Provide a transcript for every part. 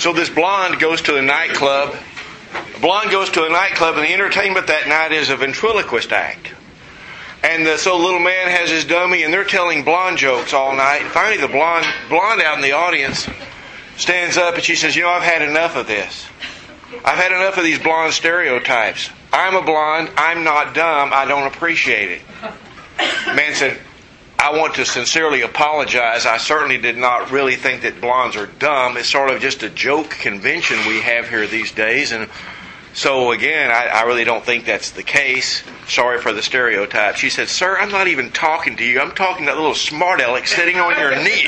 So this blonde goes to a nightclub. A blonde goes to a nightclub, and the entertainment that night is a ventriloquist act. And so the little man has his dummy, and they're telling blonde jokes all night. And finally, the blonde out in the audience stands up, and she says, I've had enough of this. I've had enough of these blonde stereotypes. I'm a blonde. I'm not dumb. I don't appreciate it. The man said, I want to sincerely apologize. I certainly did not really think that blondes are dumb. It's sort of just a joke convention we have here these days. And so, again, I really don't think that's the case. Sorry for the stereotype. She said, sir, I'm not even talking to you. I'm talking to that little smart aleck sitting on your knee.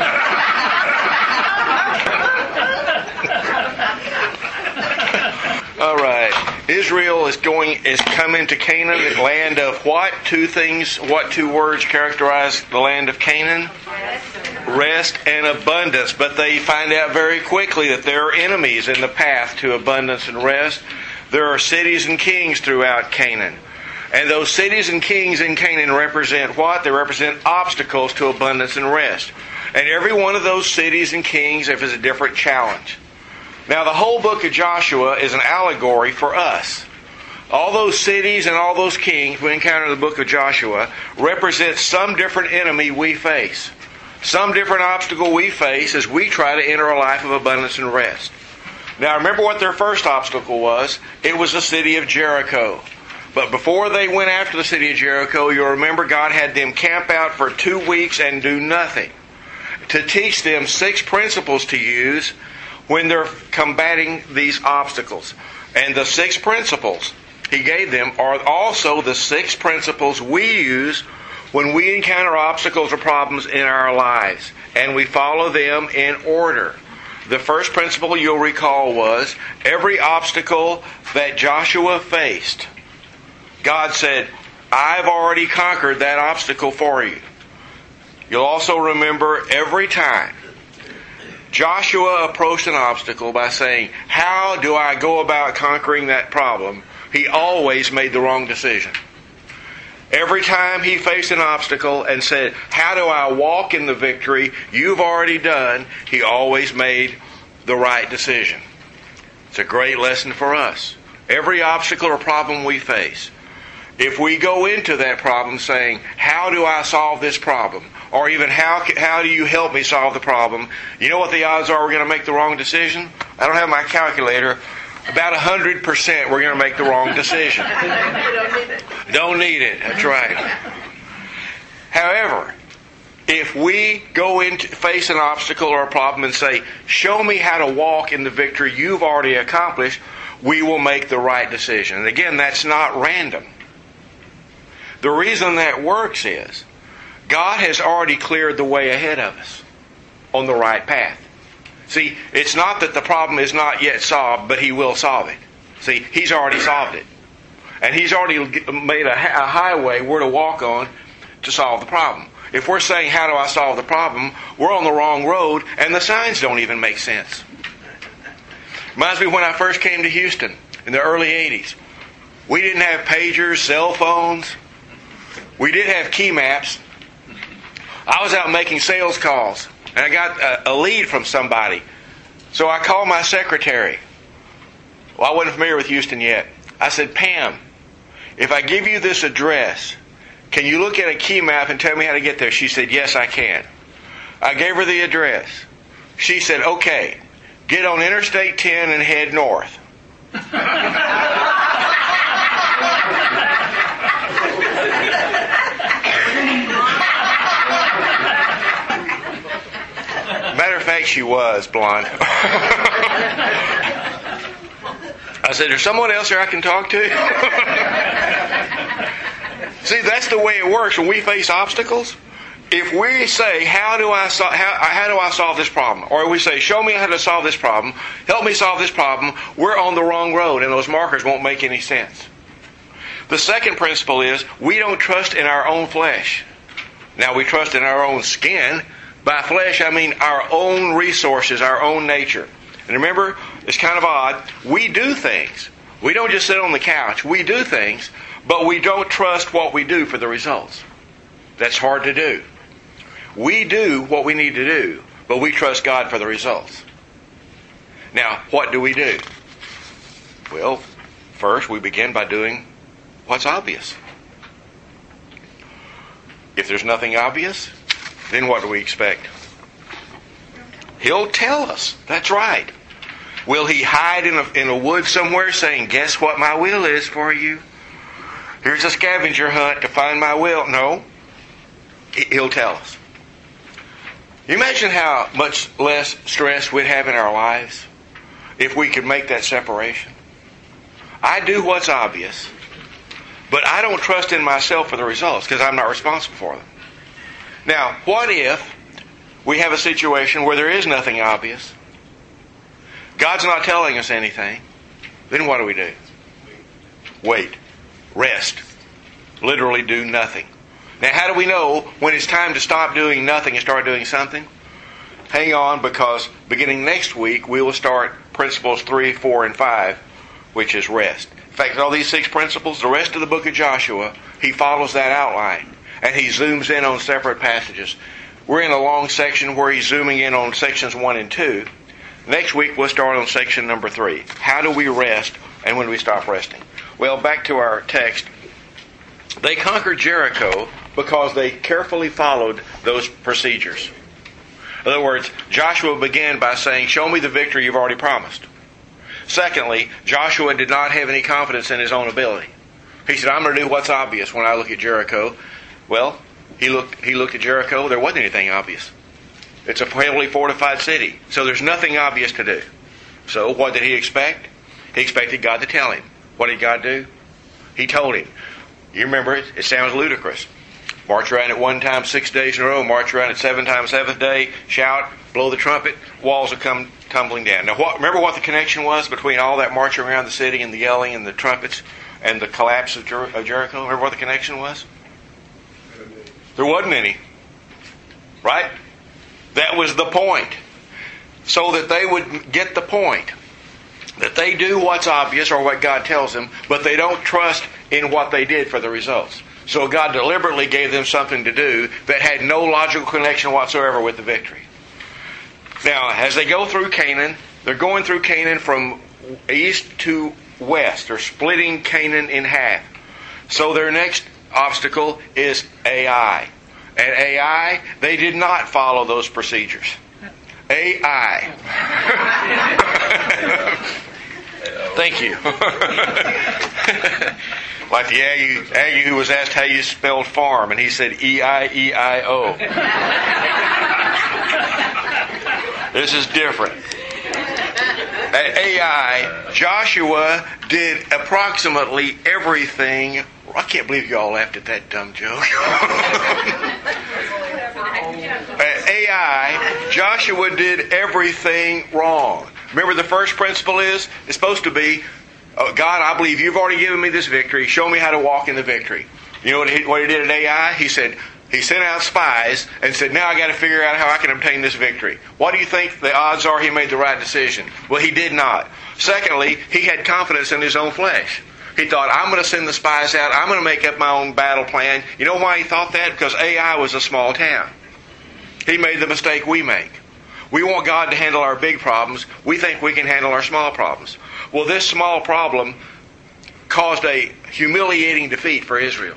All right. Israel is coming to Canaan, the land of what? What two words characterize the land of Canaan? Rest and abundance. But they find out very quickly that there are enemies in the path to abundance and rest. There are cities and kings throughout Canaan. And those cities and kings in Canaan represent what? They represent obstacles to abundance and rest. And every one of those cities and kings is a different challenge. Now, the whole book of Joshua is an allegory for us. All those cities and all those kings we encounter in the book of Joshua represent some different enemy we face. Some different obstacle we face as we try to enter a life of abundance and rest. Now, remember what their first obstacle was. It was the city of Jericho. But before they went after the city of Jericho, you'll remember God had them camp out for 2 weeks and do nothing, to teach them 6 principles to use when they're combating these obstacles. And the 6 principles He gave them are also the 6 principles we use when we encounter obstacles or problems in our lives. And we follow them in order. The first principle you'll recall was every obstacle that Joshua faced, God said, I've already conquered that obstacle for you. You'll also remember every time Joshua approached an obstacle by saying, how do I go about conquering that problem? He always made the wrong decision. Every time he faced an obstacle and said, how do I walk in the victory you've already done? He always made the right decision. It's a great lesson for us. Every obstacle or problem we face, if we go into that problem saying, how do I solve this problem? Or even, how do you help me solve the problem? You know what the odds are we're going to make the wrong decision? I don't have my calculator. About 100% we're going to make the wrong decision. Don't need it. That's right. However, if we go into face an obstacle or a problem and say, show me how to walk in the victory you've already accomplished, we will make the right decision. And again, that's not random. The reason that works is God has already cleared the way ahead of us on the right path. See, it's not that the problem is not yet solved, but He will solve it. See, He's already solved it. And He's already made a highway we're to walk on to solve the problem. If we're saying, how do I solve the problem? We're on the wrong road, and the signs don't even make sense. Reminds me when I first came to Houston in the early 80s. We didn't have pagers, cell phones. We did have key maps. I was out making sales calls, and I got a lead from somebody. So I called my secretary. Well, I wasn't familiar with Houston yet. I said, Pam, if I give you this address, can you look at a key map and tell me how to get there? She said, yes, I can. I gave her the address. She said, okay, get on Interstate 10 and head north. Matter of fact, she was blonde. I said, there's someone else here I can talk to? See, that's the way it works when we face obstacles. If we say, how do I solve this problem? Or we say, show me how to solve this problem, help me solve this problem, we're on the wrong road and those markers won't make any sense. The second principle is, we don't trust in our own flesh. Now, we trust in our own skin. By flesh, I mean our own resources, our own nature. And remember, it's kind of odd. We do things. We don't just sit on the couch. We do things, but we don't trust what we do for the results. That's hard to do. We do what we need to do, but we trust God for the results. Now, what do? Well, first we begin by doing what's obvious. If there's nothing obvious, then what do we expect? He'll tell us. That's right. Will he hide in a wood somewhere saying, guess what my will is for you? Here's a scavenger hunt to find my will. No. He'll tell us. You imagine how much less stress we'd have in our lives if we could make that separation? I do what's obvious, but I don't trust in myself for the results because I'm not responsible for them. Now, what if we have a situation where there is nothing obvious? God's not telling us anything. Then what do? Wait. Rest. Literally do nothing. Now, how do we know when it's time to stop doing nothing and start doing something? Hang on, because beginning next week, we will start principles 3, 4, and 5, which is rest. In fact, all these 6 principles, the rest of the book of Joshua, he follows that outline. And he zooms in on separate passages. We're in a long section where he's zooming in on sections 1 and 2. Next week, we'll start on section number 3. How do we rest, and when do we stop resting? Well, back to our text. They conquered Jericho because they carefully followed those procedures. In other words, Joshua began by saying, show me the victory you've already promised. Secondly, Joshua did not have any confidence in his own ability. He said, I'm going to do what's obvious when I look at Jericho. Well, he looked at Jericho. There wasn't anything obvious. It's a heavily fortified city, so there's nothing obvious to do. So what did he expect? He expected God to tell him. What did God do? He told him. You remember it? It sounds ludicrous. March around at one time 6 days in a row. March around at 7 times 7th day. Shout, blow the trumpet. Walls will come tumbling down. Now, remember what the connection was between all that marching around the city and the yelling and the trumpets and the collapse of Jericho? Remember what the connection was? There wasn't any. Right? That was the point. So that they would get the point. That they do what's obvious or what God tells them, but they don't trust in what they did for the results. So God deliberately gave them something to do that had no logical connection whatsoever with the victory. Now, as they go through Canaan, they're going through Canaan from east to west. They're splitting Canaan in half. So their next obstacle is Ai. And Ai, they did not follow those procedures. Ai. Thank you. Like the Aggie who was asked how you spelled farm, and he said E-I-E-I-O. This is different. At Ai, Joshua did approximately everything. I can't believe you all laughed at that dumb joke. At Ai, Joshua did everything wrong. Remember, the first principle is, it's supposed to be, God, I believe you've already given me this victory. Show me how to walk in the victory. You know what he did at Ai? He sent out spies and said, now I got to figure out how I can obtain this victory. What do you think the odds are he made the right decision? Well, he did not. Secondly, he had confidence in his own flesh. He thought, I'm going to send the spies out. I'm going to make up my own battle plan. You know why he thought that? Because Ai was a small town. He made the mistake we make. We want God to handle our big problems. We think we can handle our small problems. Well, this small problem caused a humiliating defeat for Israel.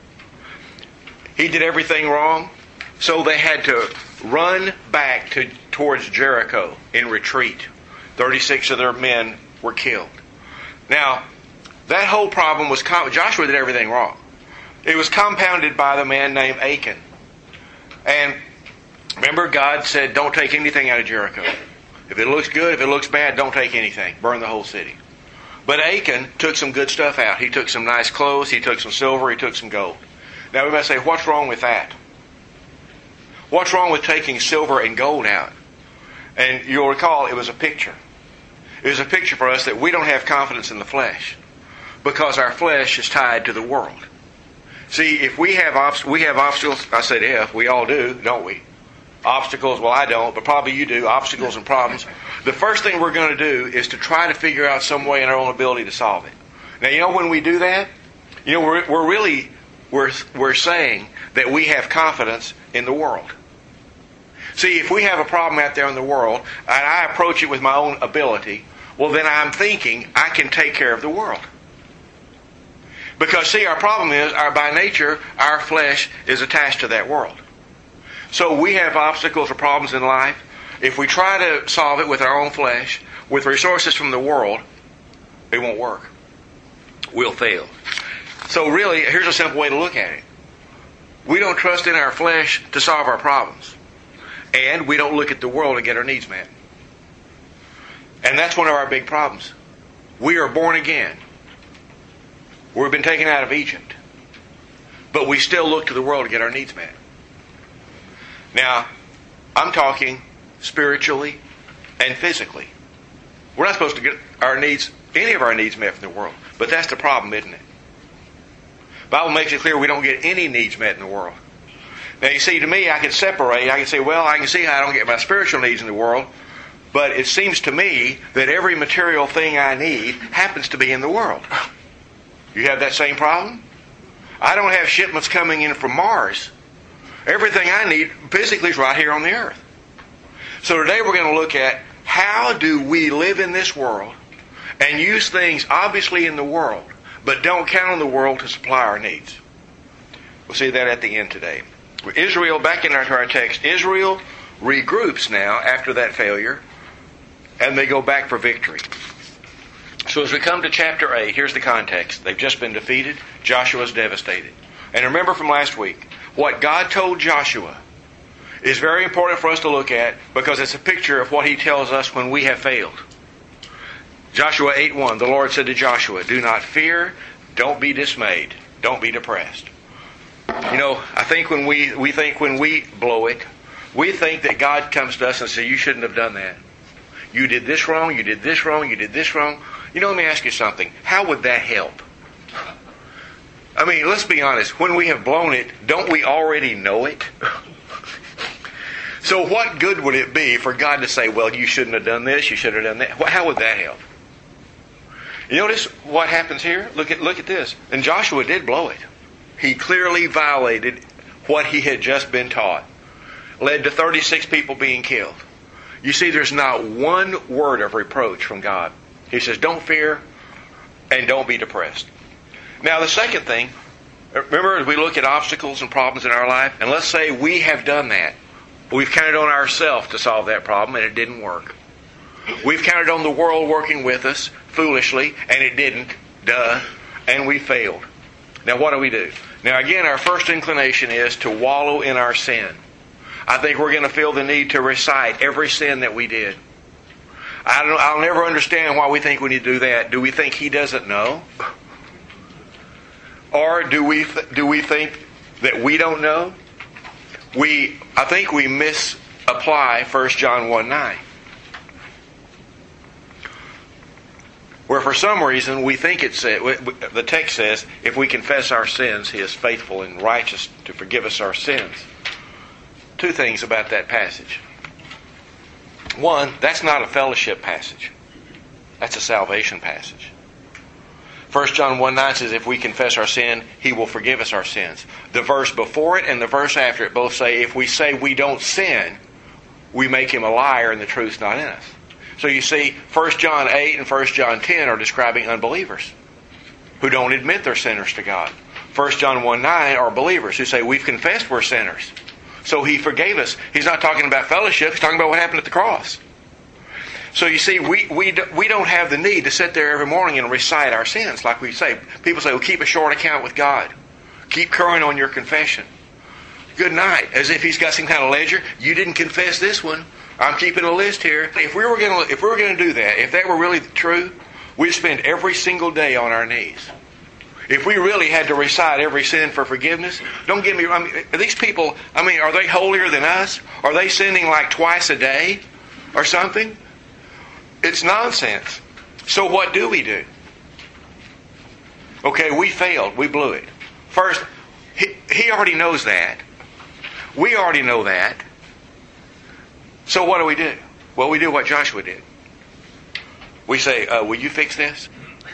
He did everything wrong, so they had to run back towards Jericho in retreat. 36 of their men were killed. Now, that whole problem was... Joshua did everything wrong. It was compounded by the man named Achan. And remember, God said, don't take anything out of Jericho. If it looks good, if it looks bad, don't take anything. Burn the whole city. But Achan took some good stuff out. He took some nice clothes. He took some silver. He took some gold. Now we might say, what's wrong with that? What's wrong with taking silver and gold out? And you'll recall it was a picture. It was a picture for us that we don't have confidence in the flesh because our flesh is tied to the world. See, if we have obstacles, I said if, we all do, don't we? Obstacles, well I don't, but probably you do, obstacles and problems. The first thing we're going to do is to try to figure out some way in our own ability to solve it. Now, you know, when we do that, you know, we're saying that we have confidence in the world. See, if we have a problem out there in the world, and I approach it with my own ability, well, then I'm thinking I can take care of the world. Because, see, our problem is, by nature, our flesh is attached to that world. So we have obstacles or problems in life. If we try to solve it with our own flesh, with resources from the world, it won't work. We'll fail. So really, here's a simple way to look at it. We don't trust in our flesh to solve our problems. And we don't look at the world to get our needs met. And that's one of our big problems. We are born again. We've been taken out of Egypt. But we still look to the world to get our needs met. Now, I'm talking spiritually and physically. We're not supposed to get any of our needs met from the world. But that's the problem, isn't it? The Bible makes it clear we don't get any needs met in the world. Now, you see, to me, I can separate. I can say, well, I can see how I don't get my spiritual needs in the world. But it seems to me that every material thing I need happens to be in the world. You have that same problem? I don't have shipments coming in from Mars. Everything I need physically is right here on the earth. So today we're going to look at how do we live in this world and use things obviously in the world, but don't count on the world to supply our needs. We'll see that at the end today. Israel, back into our text, Israel regroups now after that failure, and they go back for victory. So as we come to chapter 8, here's the context. They've just been defeated. Joshua's devastated. And remember from last week, what God told Joshua is very important for us to look at because it's a picture of what He tells us when we have failed. Joshua 8:1, the Lord said to Joshua, "Do not fear, don't be dismayed, don't be depressed." You know, I think when we blow it, we think that God comes to us and says, "You shouldn't have done that. You did this wrong, you did this wrong, you did this wrong." You know, let me ask you something. How would that help? I mean, let's be honest. When we have blown it, don't we already know it? So what good would it be for God to say, well, you shouldn't have done this, you should have done that? How would that help? You notice what happens here? Look at this. And Joshua did blow it. He clearly violated what he had just been taught. Led to 36 people being killed. You see, there's not one word of reproach from God. He says, don't fear and don't be depressed. Now, the second thing, remember as we look at obstacles and problems in our life, and let's say we have done that. We've counted on ourselves to solve that problem, and it didn't work. We've counted on the world working with us foolishly, and it didn't. And we failed. Now, what do? Now, again, our first inclination is to wallow in our sin. I think we're going to feel the need to recite every sin that we did. I'll never understand why we think we need to do that. Do we think He doesn't know? Or do we think that we don't know? I think we misapply 1 John 1:9. Where for some reason we think the text says, if we confess our sins, He is faithful and righteous to forgive us our sins. Two things about that passage. One, that's not a fellowship passage. That's a salvation passage. 1 John 1:9 says, if we confess our sin, He will forgive us our sins. The verse before it and the verse after it both say, if we say we don't sin, we make Him a liar and the truth's not in us. So you see, 1 John 8 and 1 John 10 are describing unbelievers who don't admit they're sinners to God. 1 John 1:9 are believers who say, we've confessed we're sinners. So He forgave us. He's not talking about fellowship. He's talking about what happened at the cross. So you see, we don't have the need to sit there every morning and recite our sins like we say. People say, well, keep a short account with God. Keep current on your confession. Good night. As if He's got some kind of ledger. You didn't confess this one. I'm keeping a list here. If we were going to do that, if that were really true, we'd spend every single day on our knees. If we really had to recite every sin for forgiveness, don't get me wrong. These people, are they holier than us? Are they sinning like twice a day or something? It's nonsense. So what do we do? Okay, we failed. We blew it. First, he already knows that. We already know that. So what do? Well, we do what Joshua did. We say, will you fix this?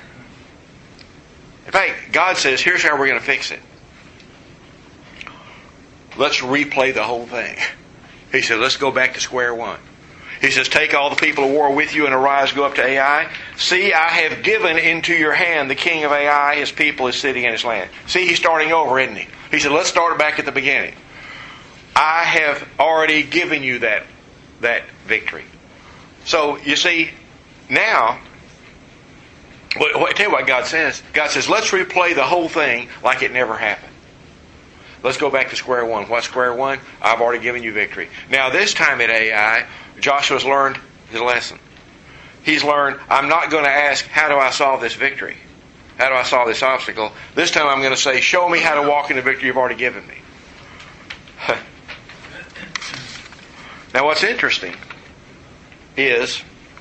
In fact, God says, here's how we're going to fix it. Let's replay the whole thing. He said, let's go back to square one. He says, take all the people of war with you and arise, go up to Ai. See, I have given into your hand the king of Ai, his people, his city, and his land. See, he's starting over, isn't he? He said, let's start back at the beginning. I have already given you that victory. So, you see, now, tell you what God says. God says, let's replay the whole thing like it never happened. Let's go back to square one. What's square one? I've already given you victory. Now, this time at Ai, Joshua's learned his lesson. He's learned, I'm not going to ask, how do I solve this victory? How do I solve this obstacle? This time I'm going to say, show me how to walk in the victory you've already given me. Now, what's interesting is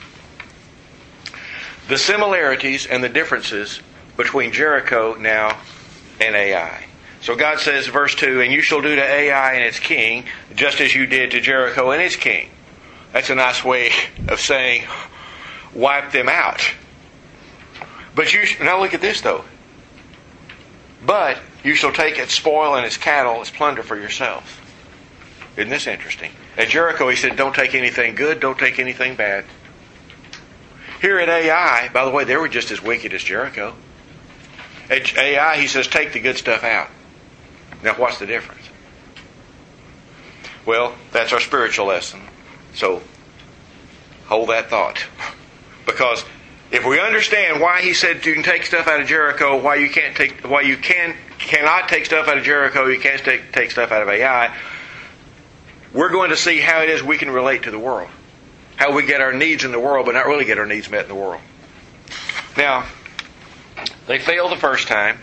the similarities and the differences between Jericho now and Ai. So God says, verse 2, and you shall do to Ai and its king, just as you did to Jericho and its king. That's a nice way of saying, wipe them out. But now look at this though. But you shall take its spoil and its cattle, its plunder for yourselves. Isn't this interesting? At Jericho he said, don't take anything good, don't take anything bad. Here at Ai, by the way, they were just as wicked as Jericho. At Ai he says, take the good stuff out. Now what's the difference? Well, that's our spiritual lesson. So, hold that thought. Because if we understand why he said you can take stuff out of Jericho, why you cannot take stuff out of Jericho, you can't take stuff out of Ai, we're going to see how it is we can relate to the world. How we get our needs in the world, but not really get our needs met in the world. Now, they failed the first time.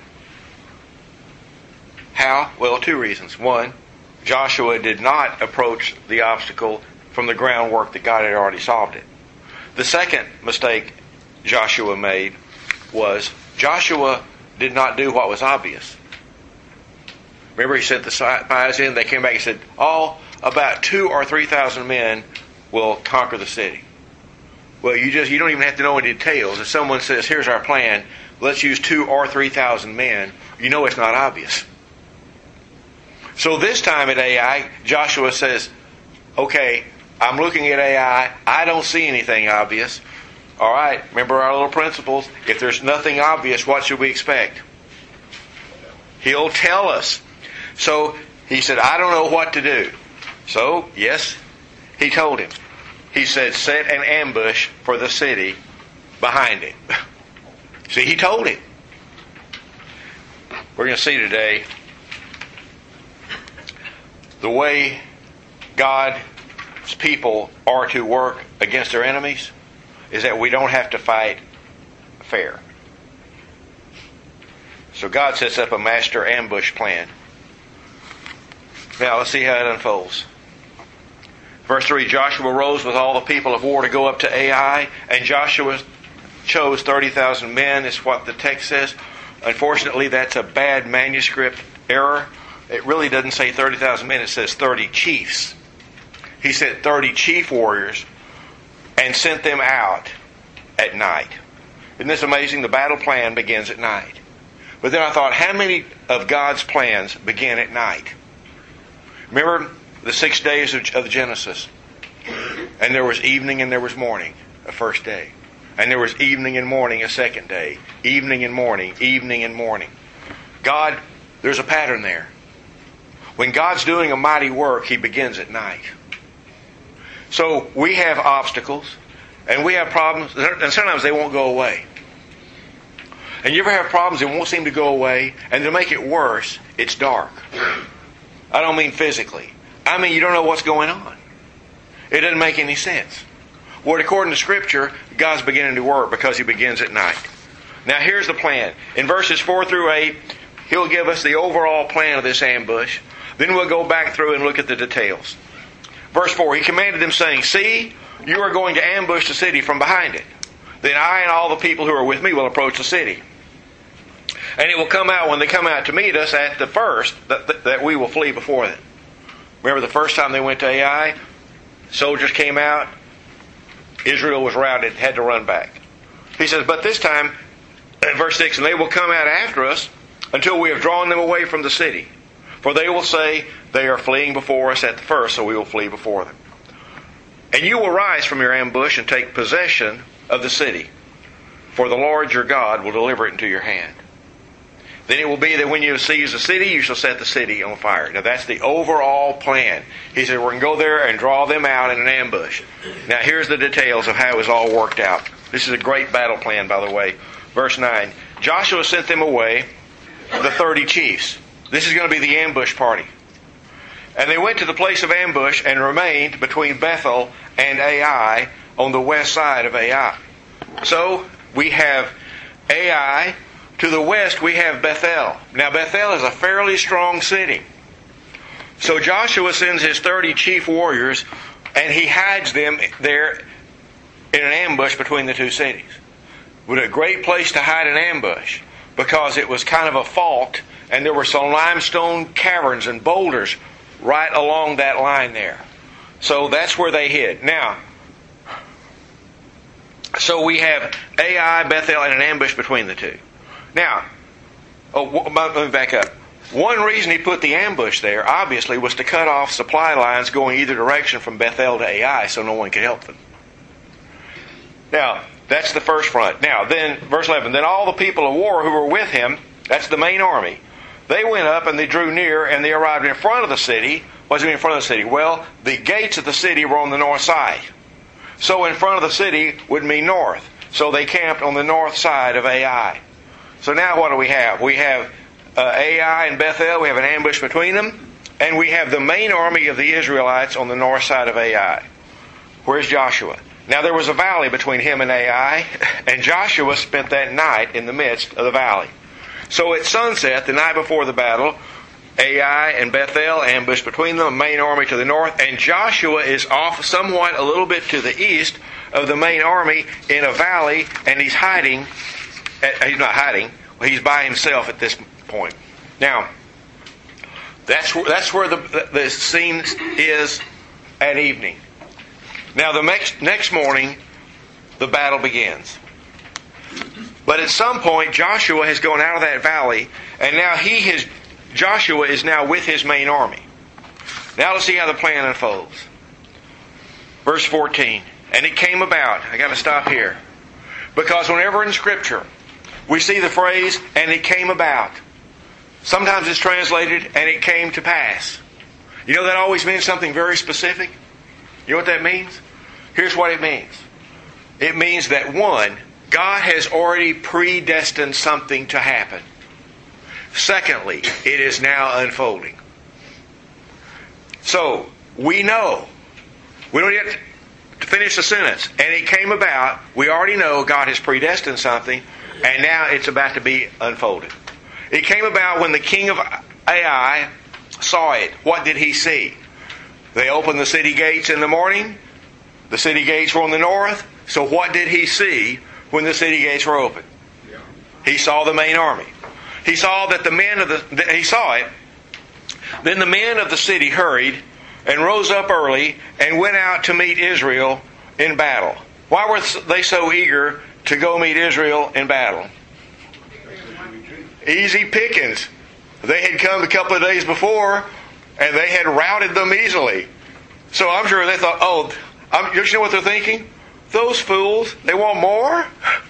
How? Well, two reasons. One, Joshua did not approach the obstacle from the groundwork that God had already solved it. The second mistake Joshua made was Joshua did not do what was obvious. Remember, he sent the spies in, they came back and said, about 2,000 or 3,000 men will conquer the city. Well, you don't even have to know any details. If someone says, here's our plan, let's use 2,000 or 3,000 men, you know it's not obvious. So this time at Ai, Joshua says, okay, I'm looking at Ai, I don't see anything obvious. All right, remember our little principles. If there's nothing obvious, what should we expect? He'll tell us. So he said, I don't know what to do. So, yes, he told him. He said, set an ambush for the city behind it. See, he told him. We're going to see today the way God's people are to work against their enemies is that we don't have to fight fair. So God sets up a master ambush plan. Now let's see how it unfolds. Verse 3, Joshua rose with all the people of war to go up to Ai, and Joshua chose 30,000 men, is what the text says. Unfortunately, that's a bad manuscript error. It really doesn't say 30,000 men, it says 30 chiefs. He sent 30 chief warriors and sent them out at night. Isn't this amazing? The battle plan begins at night. But then I thought, how many of God's plans begin at night? Remember the 6 days of Genesis? And there was evening and there was morning, a first day. And there was evening and morning, a second day. Evening and morning, evening and morning. God, there's a pattern there. When God's doing a mighty work, He begins at night. So we have obstacles, and we have problems, and sometimes they won't go away. And you ever have problems that won't seem to go away, and to make it worse, it's dark. I don't mean physically. I mean you don't know what's going on. It doesn't make any sense. Well, according to Scripture, God's beginning to work because He begins at night. Now here's the plan. In verses 4 through 8, He'll give us the overall plan of this ambush. Then we'll go back through and look at the details. Verse 4, He commanded them, saying, see, you are going to ambush the city from behind it. Then I and all the people who are with me will approach the city. And it will come out when they come out to meet us at the first that we will flee before them. Remember the first time they went to Ai? Soldiers came out. Israel was routed, had to run back. He says, but this time, in verse 6, and they will come out after us until we have drawn them away from the city. For they will say, they are fleeing before us at the first, so we will flee before them. And you will rise from your ambush and take possession of the city, for the Lord your God will deliver it into your hand. Then it will be that when you seize the city, you shall set the city on fire. Now that's the overall plan. He said, we're going to go there and draw them out in an ambush. Now here's the details of how it was all worked out. This is a great battle plan, by the way. Verse 9. Joshua sent them away, the 30 chiefs. This is going to be the ambush party. And they went to the place of ambush and remained between Bethel and Ai on the west side of Ai. So we have Ai. To the west, we have Bethel. Now, Bethel is a fairly strong city. So Joshua sends his 30 chief warriors, and he hides them there in an ambush between the two cities. It was a great place to hide an ambush because it was kind of a fault, and there were some limestone caverns and boulders right along that line there. So that's where they hid. Now, so we have Ai, Bethel, and an ambush between the two. Now, let me back up. One reason he put the ambush there, obviously, was to cut off supply lines going either direction from Bethel to Ai so no one could help them. Now, that's the first front. Now, then, verse 11, then all the people of war who were with him, that's the main army, they went up and they drew near and they arrived in front of the city. What does it mean in front of the city? Well, the gates of the city were on the north side. So in front of the city would mean north. So they camped on the north side of Ai. So now what do we have? We have Ai and Bethel. We have an ambush between them. And we have the main army of the Israelites on the north side of Ai. Where's Joshua? Now there was a valley between him and Ai, and Joshua spent that night in the midst of the valley. So at sunset, the night before the battle, Ai and Bethel ambushed between them, main army to the north, and Joshua is off somewhat a little bit to the east of the main army in a valley, and he's hiding. He's not hiding. He's by himself at this point. Now, that's where the scene is at evening. Now, the next morning, the battle begins. But at some point, Joshua has gone out of that valley, and now Joshua is now with his main army. Now let's see how the plan unfolds. Verse 14. And it came about. I got to stop here. Because whenever in Scripture we see the phrase, and it came about. Sometimes it's translated, and it came to pass. You know that always means something very specific? You know what that means? Here's what it means. It means that one, God has already predestined something to happen. Secondly, it is now unfolding. So, we know. We don't get to finish the sentence. And it came about. We already know God has predestined something. And now it's about to be unfolded. It came about when the king of Ai saw it. What did he see? They opened the city gates in the morning. The city gates were on the north. So what did he see when the city gates were open? He saw the main army. He saw that he saw it. Then the men of the city hurried and rose up early and went out to meet Israel in battle. Why were they so eager to go meet Israel in battle? Easy pickings. They had come a couple of days before and they had routed them easily. So I'm sure they thought, you know what they're thinking? Those fools, they want more?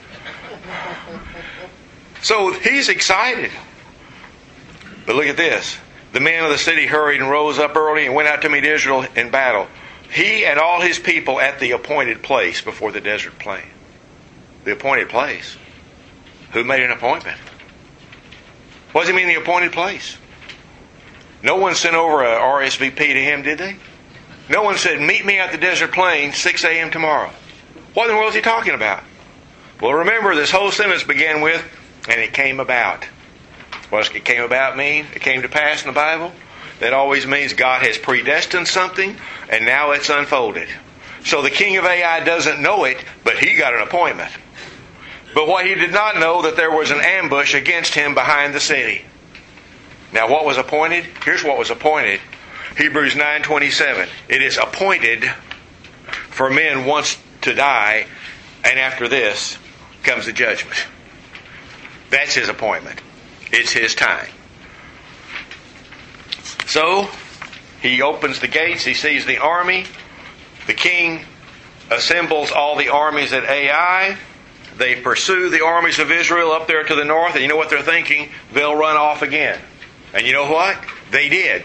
So he's excited. But look at this. The men of the city hurried and rose up early and went out to meet Israel in battle. He and all his people at the appointed place before the desert plain. The appointed place. Who made an appointment? What does he mean the appointed place? No one sent over a RSVP to him, did they? No one said, meet me at the desert plain 6 a.m. tomorrow. What in the world is he talking about? Well, remember, this whole sentence began with, and it came about. What does it came about mean? It came to pass in the Bible? That always means God has predestined something, and now it's unfolded. So the king of Ai doesn't know it, but he got an appointment. But what he did not know, that there was an ambush against him behind the city. Now what was appointed? Here's what was appointed. Hebrews 9:27. It is appointed for men once to die, and after this comes the judgment. That's his appointment. It's his time. So he opens the gates. He sees the army. The king assembles all the armies at Ai. They pursue the armies of Israel up there to the north. And you know what they're thinking? They'll run off again. And you know what? They did.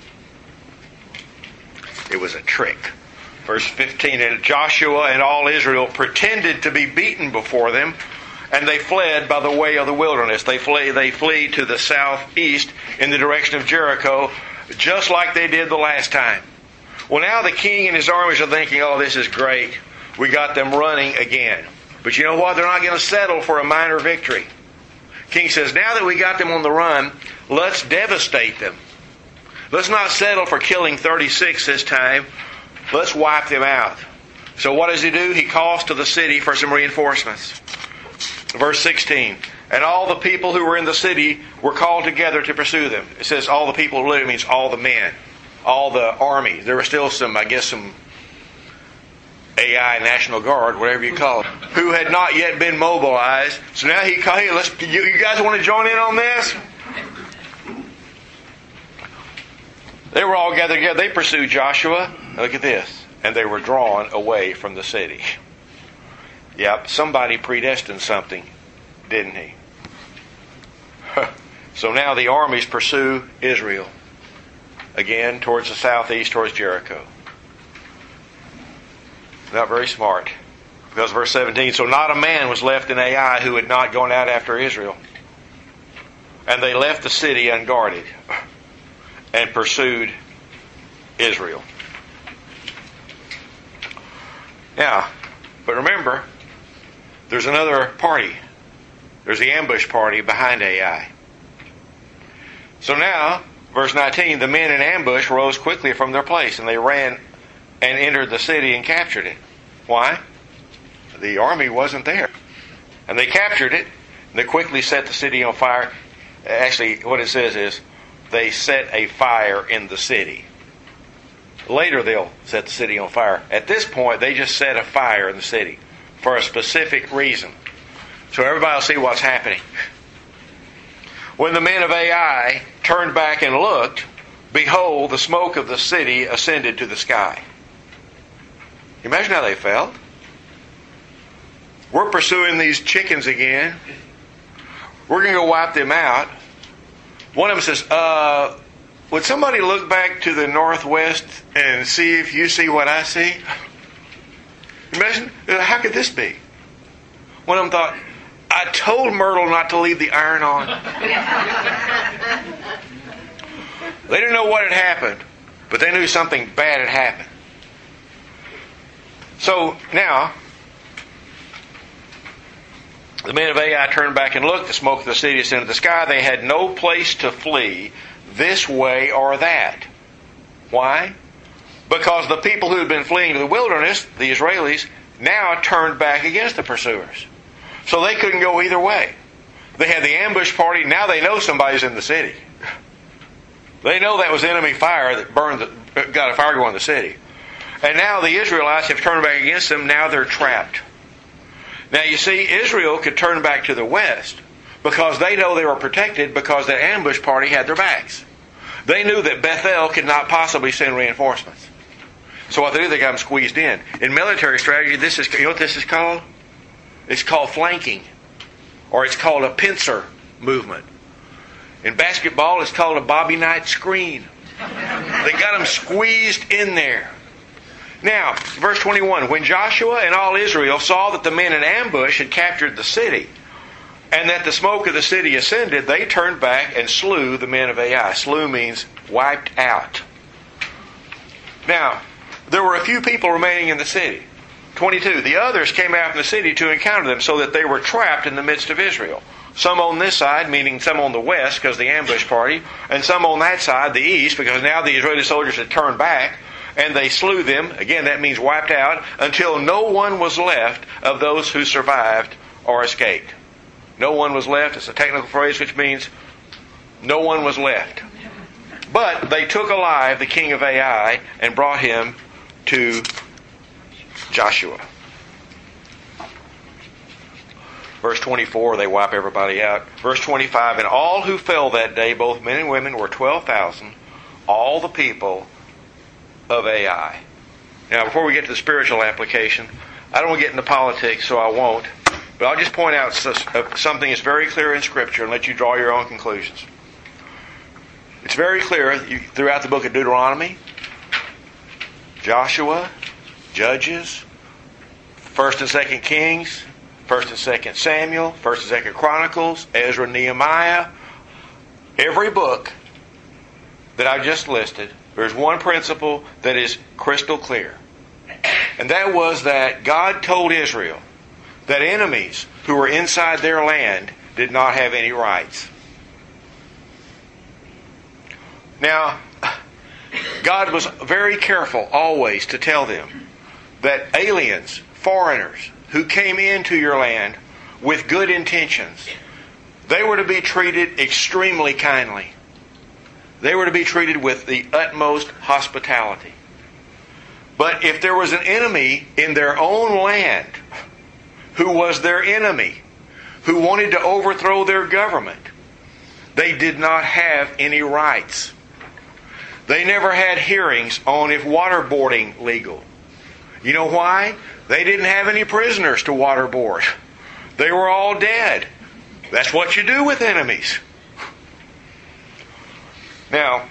It was a trick. Verse 15, and Joshua and all Israel pretended to be beaten before them, and they fled by the way of the wilderness. They flee to the southeast in the direction of Jericho, just like they did the last time. Well, now the king and his armies are thinking, oh, this is great. We got them running again. But you know what? They're not going to settle for a minor victory. King says, now that we got them on the run, let's devastate them. Let's not settle for killing 36 this time. Let's wipe them out. So what does he do? He calls to the city for some reinforcements. Verse 16. And all the people who were in the city were called together to pursue them. It says all the people who literally means all the men. All the army. There were still some AI, National Guard, whatever you call it, who had not yet been mobilized. So now he called, hey, you guys want to join in on this? They were all gathered together. They pursued Joshua. Look at this. And they were drawn away from the city. Yep, somebody predestined something, didn't he? So now the armies pursue Israel. Again, towards the southeast, towards Jericho. Not very smart. Because verse 17, so not a man was left in Ai who had not gone out after Israel. And they left the city unguarded and pursued Israel. Now, but remember, there's another party. There's the ambush party behind Ai. So now, verse 19, the men in ambush rose quickly from their place, and they ran and entered the city and captured it. Why? The army wasn't there. And they captured it, and they quickly set the city on fire. Actually, what it says is, they set a fire in the city. Later they'll set the city on fire. At this point, they just set a fire in the city for a specific reason. So everybody will see what's happening. When the men of Ai turned back and looked, behold, the smoke of the city ascended to the sky. Imagine how they felt. We're pursuing these chickens again. We're going to go wipe them out. One of them says, would somebody look back to the northwest and see if you see what I see? Imagine, how could this be? One of them thought, I told Myrtle not to leave the iron on. They didn't know what had happened, but they knew something bad had happened. So now, the men of Ai turned back and looked. The smoke of the city ascended to the sky. They had no place to flee this way or that. Why? Because the people who had been fleeing to the wilderness, the Israelis, now turned back against the pursuers. So they couldn't go either way. They had the ambush party. Now they know somebody's in the city. They know that was enemy fire that got a fire going in the city. And now the Israelites have turned back against them. Now they're trapped. Now you see, Israel could turn back to the west because they know they were protected because the ambush party had their backs. They knew that Bethel could not possibly send reinforcements. So what they do, they got them squeezed in. In military strategy, you know what this is called? It's called flanking. Or it's called a pincer movement. In basketball, it's called a Bobby Knight screen. They got them squeezed in there. Now, verse 21, when Joshua and all Israel saw that the men in ambush had captured the city, and that the smoke of the city ascended, they turned back and slew the men of Ai. Slew means wiped out. Now, there were a few people remaining in the city. 22, the others came out from the city to encounter them, so that they were trapped in the midst of Israel. Some on this side, meaning some on the west, because of the ambush party, and some on that side, the east, because now the Israeli soldiers had turned back, and they slew them. Again, that means wiped out, until no one was left of those who survived or escaped. No one was left. It's a technical phrase which means no one was left. But they took alive the king of Ai and brought him to Joshua. Verse 24, they wipe everybody out. Verse 25, and all who fell that day, both men and women, were 12,000, all the people of Ai. Now, before we get to the spiritual application, I don't want to get into politics, so I won't. But I'll just point out something that's very clear in Scripture and let you draw your own conclusions. It's very clear throughout the book of Deuteronomy, Joshua, Judges, 1st and 2nd Kings, 1st and 2nd Samuel, 1st and 2nd Chronicles, Ezra, Nehemiah. Every book that I just listed, there's one principle that is crystal clear. And that was that God told Israel that enemies who were inside their land did not have any rights. Now, God was very careful always to tell them that aliens, foreigners, who came into your land with good intentions, they were to be treated extremely kindly. They were to be treated with the utmost hospitality. But if there was an enemy in their own land who was their enemy, who wanted to overthrow their government, they did not have any rights. They never had hearings on if waterboarding legal. You know why? They didn't have any prisoners to waterboard. They were all dead. That's what you do with enemies. Now,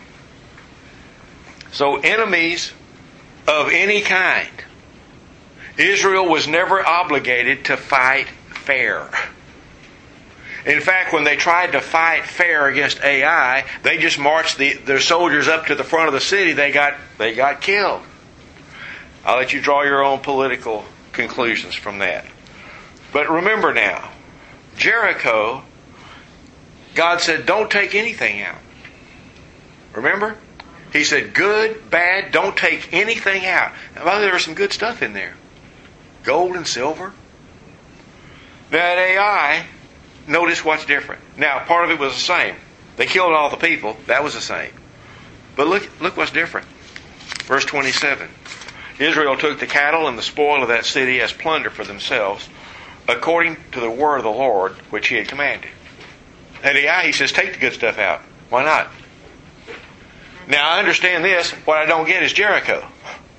so enemies of any kind, Israel was never obligated to fight fair. In fact, when they tried to fight fair against Ai, they just marched their soldiers up to the front of the city. They got killed. I'll let you draw your own political conclusions from that. But remember now, Jericho, God said, don't take anything out. Remember? He said, good, bad, don't take anything out. Now, by the way, there was some good stuff in there. Gold and silver. Now at Ai, notice what's different. Now, part of it was the same. They killed all the people. That was the same. But look what's different. Verse 27. Israel took the cattle and the spoil of that city as plunder for themselves, according to the word of the Lord, which he had commanded. At Ai, he says, take the good stuff out. Why not? Now, I understand this. What I don't get is Jericho.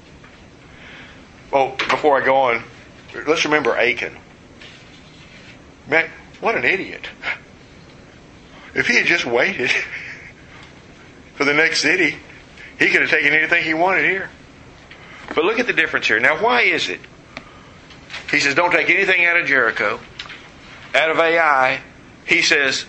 Well, before I go on, let's remember Achan. Man, what an idiot. If he had just waited for the next city, he could have taken anything he wanted here. But look at the difference here. Now, why is it? He says, don't take anything out of Jericho. Out of Ai, he says,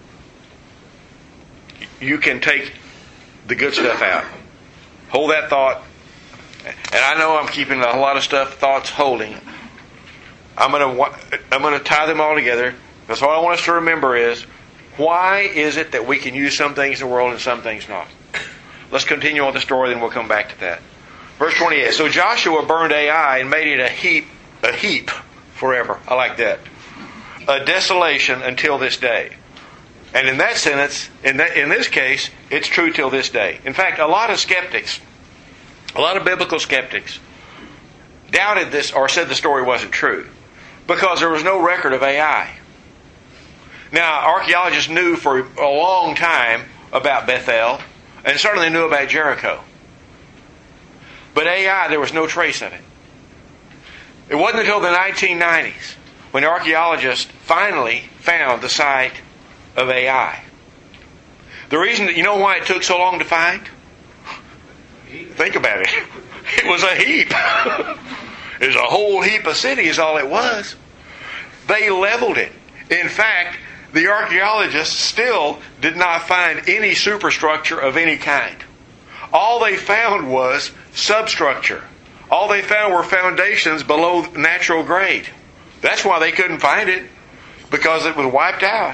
you can take the good stuff out. Hold that thought. And I know I'm keeping a lot of thoughts holding. I'm going to tie them all together. That's all I want us to remember is, why is it that we can use some things in the world and some things not? Let's continue on the story, then we'll come back to that. Verse 28. So Joshua burned Ai and made it a heap forever. I like that. A desolation until this day. And in that sentence, in this case, it's true till this day. In fact, a lot of skeptics, a lot of biblical skeptics, doubted this or said the story wasn't true because there was no record of Ai. Now, archaeologists knew for a long time about Bethel and certainly knew about Jericho. But Ai, there was no trace of it. It wasn't until the 1990s when archaeologists finally found the site of Ai. The reason that, you know why it took so long to find? Think about it. It was a heap. It was a whole heap of city is all it was. They leveled it. In fact, the archaeologists still did not find any superstructure of any kind. All they found was substructure. All they found were foundations below natural grade. That's why they couldn't find it, because it was wiped out.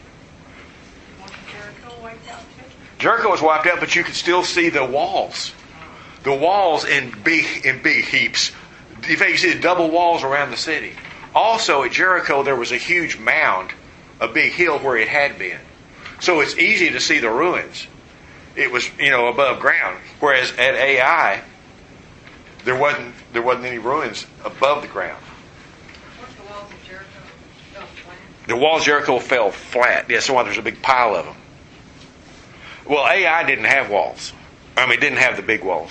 Jericho was wiped out, but you could still see the walls. The walls in big heaps. In fact, you see the double walls around the city. Also, at Jericho, there was a huge mound, a big hill where it had been. So it's easy to see the ruins. It was, above ground. Whereas at Ai, there wasn't any ruins above the ground. The walls of Jericho fell flat. The walls of Jericho fell flat. Yeah, so there's a big pile of them. Well, Ai didn't have walls. It didn't have the big walls.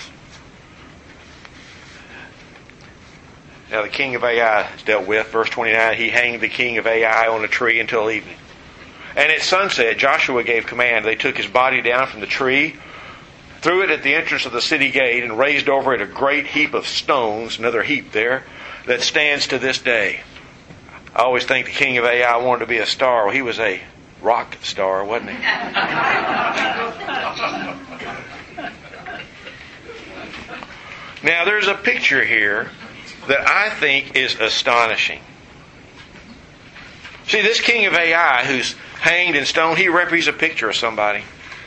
Now the king of Ai is dealt with. Verse 29, he hanged the king of Ai on a tree until evening. And at sunset, Joshua gave command. They took his body down from the tree, threw it at the entrance of the city gate, and raised over it a great heap of stones, another heap there, that stands to this day. I always think the king of Ai wanted to be a star. Well, he was a rock star, wasn't he? Now, there's a picture here that I think is astonishing. See, this king of Ai who's hanged and stoned, he represents a picture of somebody.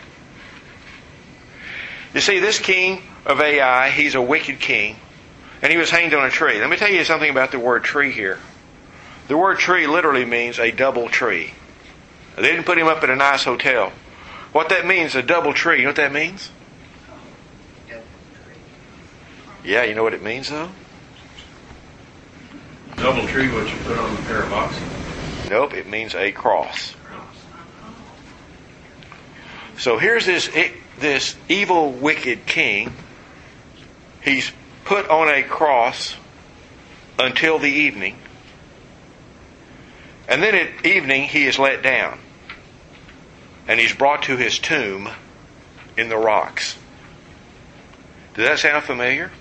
You see, this king of Ai, he's a wicked king, and he was hanged on a tree. Let me tell you something about the word tree here. The word tree literally means a double tree. They didn't put him up at a nice hotel. What that means, a double tree, you know what that means? Yeah, you know what it means, though? Double tree, what you put on the pair of oxen. Nope, it means a cross. So here's this evil, wicked king. He's put on a cross until the evening. And then at evening, he is let down. And he's brought to his tomb in the rocks. Does that sound familiar?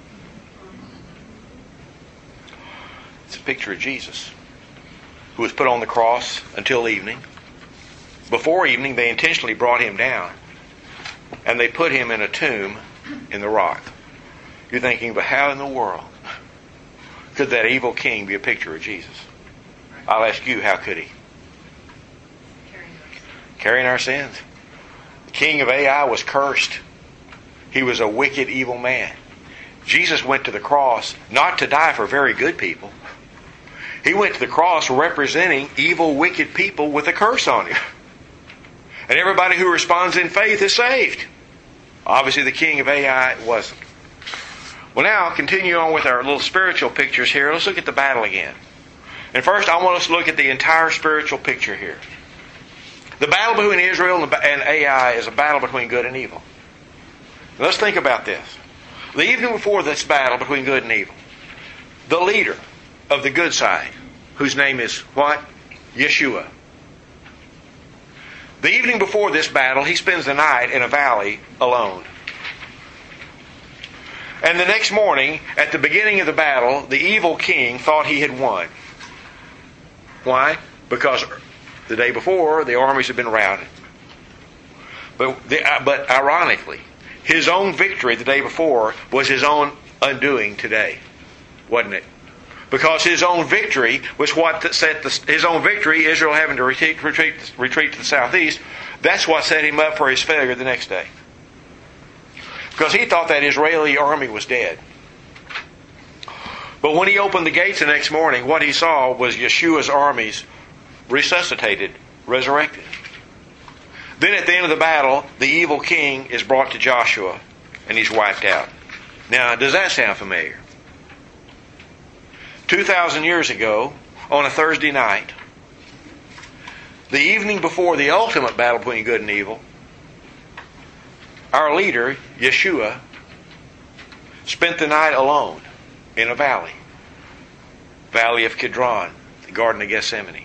It's a picture of Jesus, who was put on the cross until evening. Before evening, they intentionally brought him down, and they put him in a tomb in the rock. You're thinking, but how in the world could that evil king be a picture of Jesus? I'll ask you, how could he? Carrying our sins. The king of Ai was cursed. He was a wicked, evil man. Jesus went to the cross not to die for very good people. He went to the cross representing evil, wicked people with a curse on him. And everybody who responds in faith is saved. Obviously, the king of Ai wasn't. Well, now, continue on with our little spiritual pictures here. Let's look at the battle again. And first, I want us to look at the entire spiritual picture here. The battle between Israel and Ai is a battle between good and evil. Now, let's think about this. The evening before this battle between good and evil, the leader of the good side, whose name is what? Yeshua. The evening before this battle, he spends the night in a valley alone. And the next morning, at the beginning of the battle, the evil king thought he had won. Why? Because the day before, the armies had been routed. But ironically, his own victory the day before was his own undoing today, wasn't it? Because his own victory was what set his own victory, Israel having to retreat to the southeast, that's what set him up for his failure the next day. Because he thought that Israeli army was dead. But when he opened the gates the next morning, what he saw was Yeshua's armies resuscitated, resurrected. Then at the end of the battle, the evil king is brought to Joshua, and he's wiped out. Now, does that sound familiar? 2,000 years ago, on a Thursday night, the evening before the ultimate battle between good and evil, our leader, Yeshua, spent the night alone in a valley. Valley of Kidron, the Garden of Gethsemane.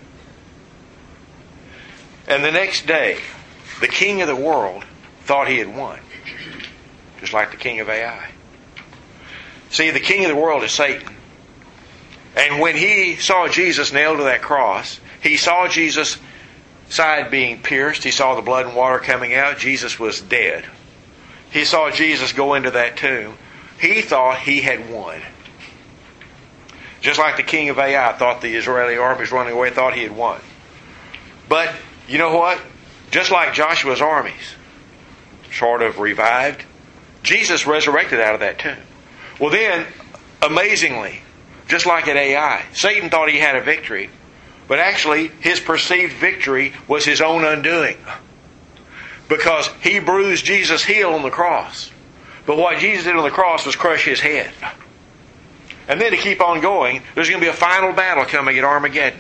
And the next day, the king of the world thought he had won. Just like the king of Ai. See, the king of the world is Satan. And when he saw Jesus nailed to that cross, he saw Jesus' side being pierced. He saw the blood and water coming out. Jesus was dead. He saw Jesus go into that tomb. He thought he had won. Just like the king of Ai thought the Israeli armies running away, thought he had won. But you know what? Just like Joshua's armies sort of revived, Jesus resurrected out of that tomb. Well then, amazingly, just like at Ai, Satan thought he had a victory, but actually his perceived victory was his own undoing. Because he bruised Jesus' heel on the cross. But what Jesus did on the cross was crush his head. And then to keep on going, there's going to be a final battle coming at Armageddon.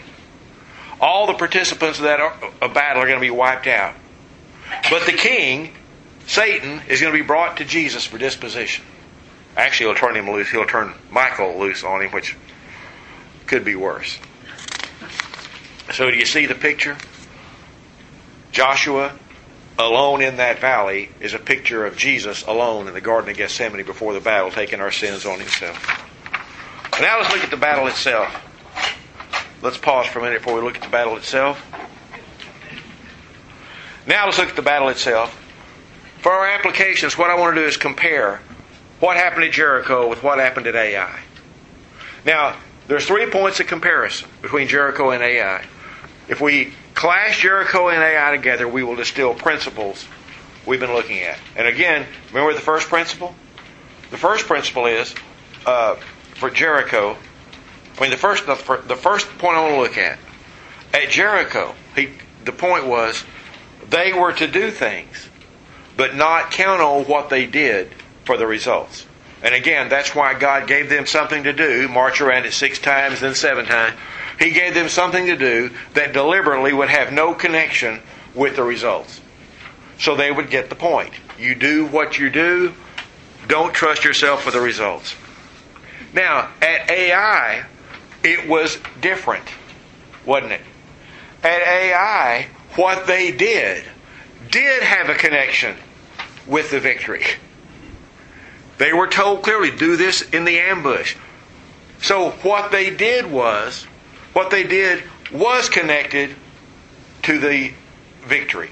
All the participants of that battle are going to be wiped out. But the king Satan is going to be brought to Jesus for disposition. Actually, he'll turn him loose. He'll turn Michael loose on him, which could be worse. So do you see the picture? Joshua, alone in that valley, is a picture of Jesus alone in the Garden of Gethsemane before the battle, taking our sins on himself. Now let's look at the battle itself. Let's pause for a minute before we look at the battle itself. Now let's look at the battle itself. For our applications, what I want to do is compare what happened at Jericho with what happened at Ai. Now, there's 3 points of comparison between Jericho and Ai. If we clash Jericho and Ai together, we will distill principles we've been looking at. And again, remember the first principle? The first principle is, for Jericho, the first point I want to look at Jericho, the point was, they were to do things, but not count on what they did for the results. And again, that's why God gave them something to do, march around it 6 times, then 7 times. He gave them something to do that deliberately would have no connection with the results. So they would get the point. You do what you do, don't trust yourself for the results. Now, at Ai, it was different, wasn't it? At Ai, what they did have a connection with the victory. They were told clearly, do this in the ambush. So what they did was connected to the victory.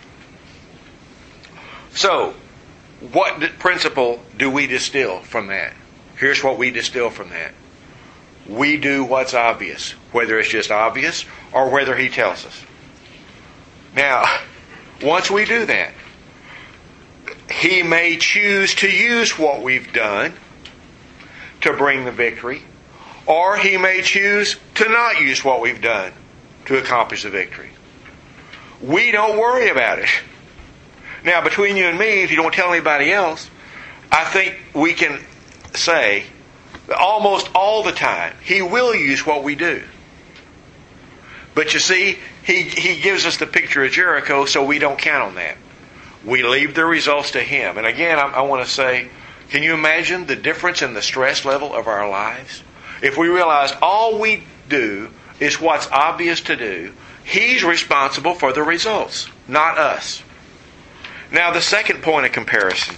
So, what principle do we distill from that? Here's what we distill from that. We do what's obvious, whether it's just obvious or whether He tells us. Now, once we do that, He may choose to use what we've done to bring the victory, or He may choose to not use what we've done to accomplish the victory. We don't worry about it. Now, between you and me, if you don't tell anybody else, I think we can say that almost all the time He will use what we do. But you see, He gives us the picture of Jericho, so we don't count on that. We leave the results to Him. And again, I want to say, can you imagine the difference in the stress level of our lives? If we realize all we do is what's obvious to do, He's responsible for the results, not us. Now, the second point of comparison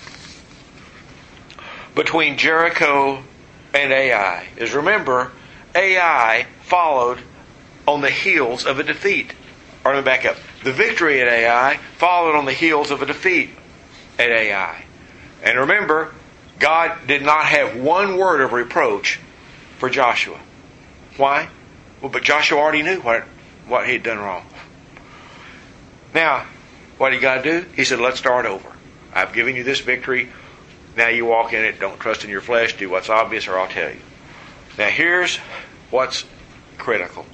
between Jericho and Ai is, remember, Ai followed on the heels of a defeat. Or let me back up. The victory at Ai followed on the heels of a defeat at Ai. And remember, God did not have one word of reproach for Joshua. Why? Well, but Joshua already knew what he had done wrong. Now, what did God do? He said, let's start over. I've given you this victory. Now you walk in it. Don't trust in your flesh. Do what's obvious, or I'll tell you. Now here's what's critical.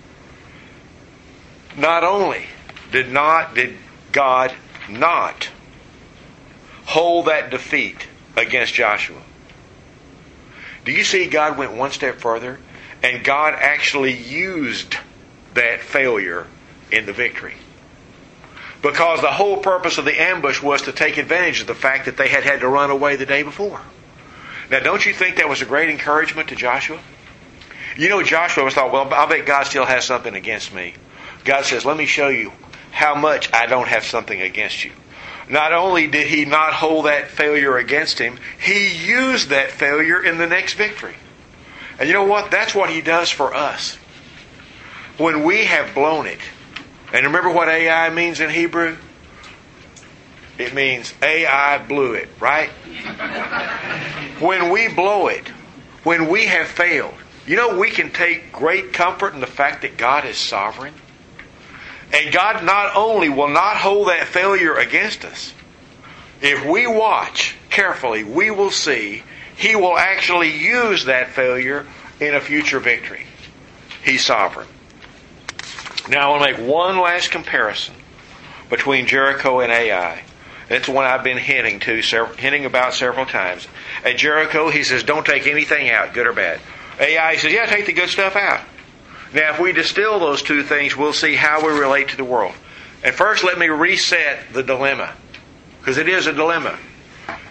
Not only did God not hold that defeat against Joshua. Do you see God went one step further? And God actually used that failure in the victory. Because the whole purpose of the ambush was to take advantage of the fact that they had to run away the day before. Now, don't you think that was a great encouragement to Joshua? You know, Joshua was thought, well, I bet God still has something against me. God says, let me show you how much I don't have something against you. Not only did He not hold that failure against him, He used that failure in the next victory. And you know what? That's what He does for us. When we have blown it, and remember what Ai means in Hebrew? It means Ai blew it, right? When we blow it, when we have failed, you know, we can take great comfort in the fact that God is sovereign. And God not only will not hold that failure against us, if we watch carefully, we will see He will actually use that failure in a future victory. He's sovereign. Now I want to make one last comparison between Jericho and Ai. It's the one I've been hinting about several times. At Jericho, He says, don't take anything out, good or bad. Ai says, yeah, take the good stuff out. Now, if we distill those two things, we'll see how we relate to the world. And first, let me reset the dilemma, because it is a dilemma.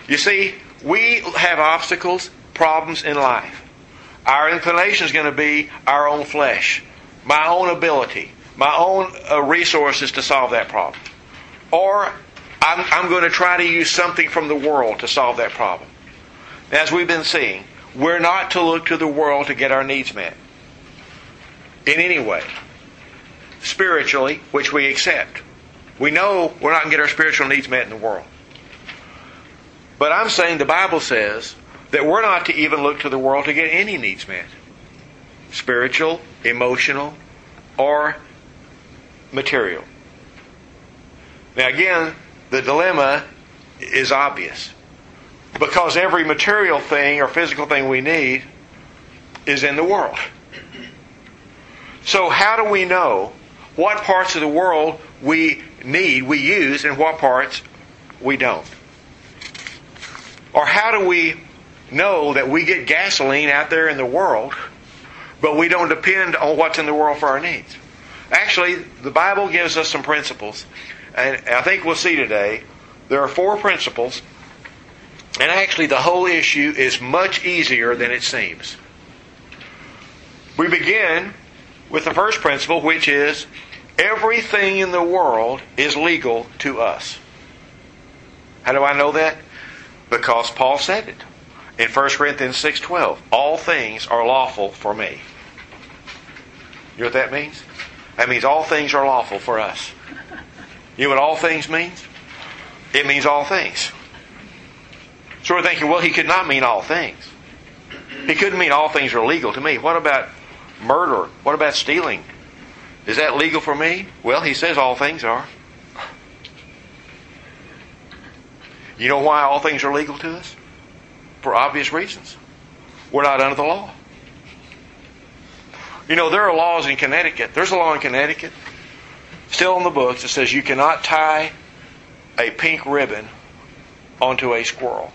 You see, we have obstacles, problems in life. Our inclination is going to be our own flesh, my own ability, my own resources to solve that problem. Or I'm going to try to use something from the world to solve that problem. As we've been seeing, we're not to look to the world to get our needs met. In any way. Spiritually, which we accept. We know we're not going to get our spiritual needs met in the world. But I'm saying the Bible says that we're not to even look to the world to get any needs met. Spiritual, emotional, or material. Now again, the dilemma is obvious. Because every material thing or physical thing we need is in the world. So how do we know what parts of the world we need, we use, and what parts we don't? Or how do we know that we get gasoline out there in the world, but we don't depend on what's in the world for our needs? Actually, the Bible gives us some principles. And I think we'll see today, there are 4 principles. And actually, the whole issue is much easier than it seems. We begin with the first principle, which is everything in the world is legal to us. How do I know that? Because Paul said it. In 1 Corinthians 6:12, all things are lawful for me. You know what that means? That means all things are lawful for us. You know what all things means? It means all things. So we're thinking, well, he could not mean all things. He couldn't mean all things are legal to me. What about murder? What about stealing? Is that legal for me? Well, he says all things are. You know why all things are legal to us? For obvious reasons. We're not under the law. You know, there are laws in Connecticut. There's a law in Connecticut, still in the books, that says you cannot tie a pink ribbon onto a squirrel.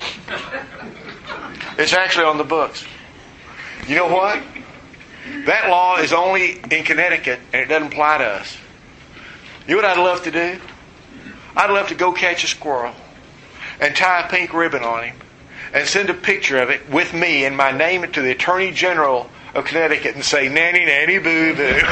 It's actually on the books. You know what? That law is only in Connecticut, and it doesn't apply to us. You know what I'd love to do? I'd love to go catch a squirrel and tie a pink ribbon on him and send a picture of it with me and my name to the Attorney General of Connecticut and say, nanny, nanny, boo, boo.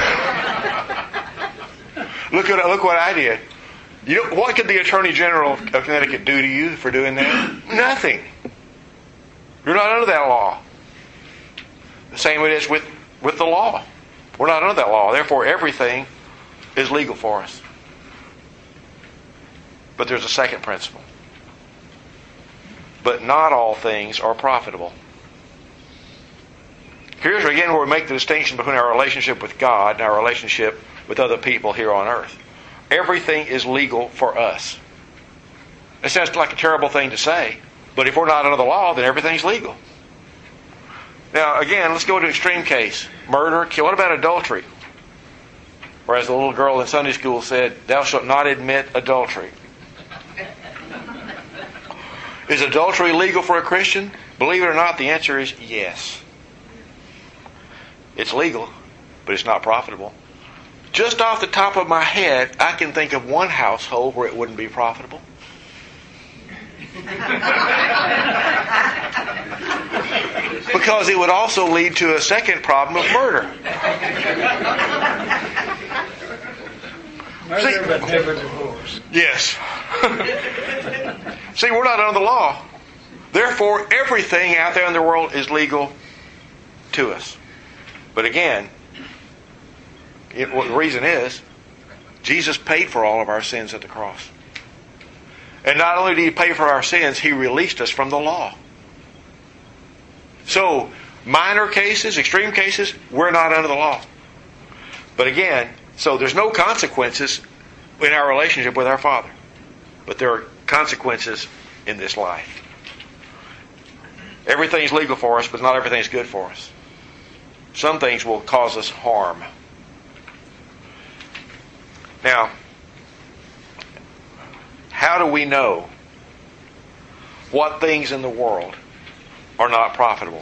Look what I did. You know, what could the Attorney General of Connecticut do to you for doing that? Nothing. You're not under that law. The same it is with the law. We're not under that law. Therefore, everything is legal for us. But there's a second principle. But not all things are profitable. Here's again where we make the distinction between our relationship with God and our relationship with other people here on earth. Everything is legal for us. It sounds like a terrible thing to say, but if we're not under the law, then everything's legal. Now, again, let's go to an extreme case. Murder, kill. What about adultery? Whereas the little girl in Sunday school said, thou shalt not admit adultery. Is adultery legal for a Christian? Believe it or not, the answer is yes. It's legal, but it's not profitable. Just off the top of my head, I can think of one household where it wouldn't be profitable. Because it would also lead to a second problem of murder. Murder, but never divorce. Yes. See, we're not under the law. Therefore, everything out there in the world is legal to us. But again, what the reason is, Jesus paid for all of our sins at the cross. And not only did He pay for our sins, He released us from the law. So, minor cases, extreme cases, we're not under the law. But again, so there's no consequences in our relationship with our Father. But there are consequences in this life. Everything's legal for us, but not everything's good for us. Some things will cause us harm. Now, how do we know what things in the world are not profitable?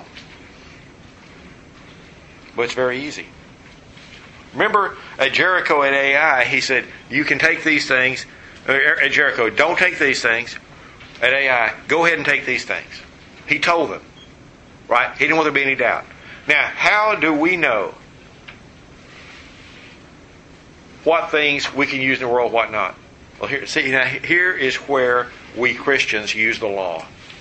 Well, it's very easy. Remember at Jericho at Ai, He said, you can take these things. At Jericho, don't take these things. at AI, go ahead and take these things. He told them. Right? He didn't want there to be any doubt. Now, how do we know what things we can use in the world, what not? Well, here is where we Christians use the law.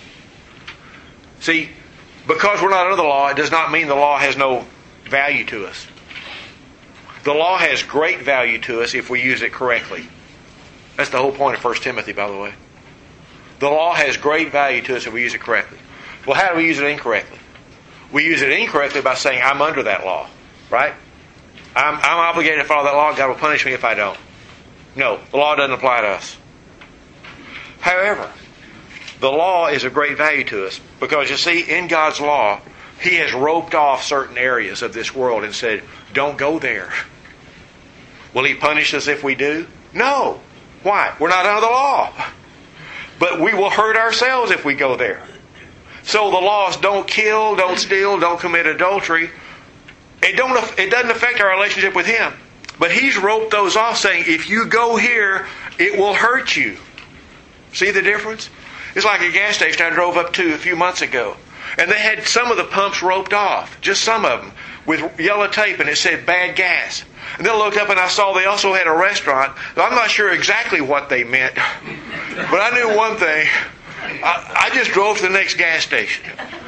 See, because we're not under the law, it does not mean the law has no value to us. The law has great value to us if we use it correctly. That's the whole point of 1 Timothy, by the way. The law has great value to us if we use it correctly. Well, how do we use it incorrectly? We use it incorrectly by saying, I'm under that law. Right? I'm obligated to follow that law. God will punish me if I don't. No, the law doesn't apply to us. However, the law is of great value to us because, you see, in God's law, He has roped off certain areas of this world and said, don't go there. Will He punish us if we do? No. Why? We're not under the law. But we will hurt ourselves if we go there. So the laws don't kill, don't steal, don't commit adultery. It doesn't affect our relationship with Him. But He's roped those off saying, if you go here, it will hurt you. See the difference? It's like a gas station I drove up to a few months ago. And they had some of the pumps roped off, just some of them, with yellow tape, and it said bad gas. And then I looked up and I saw they also had a restaurant. I'm not sure exactly what they meant, but I knew one thing. I just drove to the next gas station.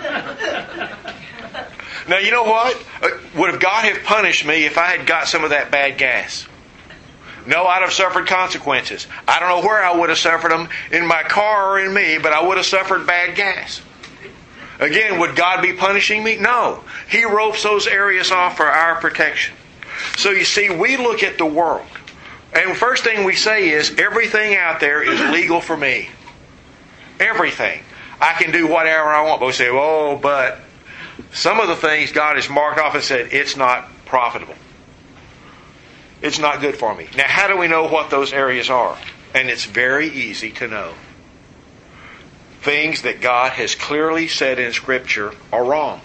Now, you know what? Would God have punished me if I had got some of that bad gas? No, I'd have suffered consequences. I don't know where I would have suffered them, in my car or in me, but I would have suffered bad gas. Again, would God be punishing me? No. He ropes those areas off for our protection. So you see, we look at the world, and the first thing we say is, everything out there is legal for me. Everything. I can do whatever I want. But we say, oh, but some of the things God has marked off and said, it's not profitable. It's not good for me. Now, how do we know what those areas are? And it's very easy to know. Things that God has clearly said in Scripture are wrong.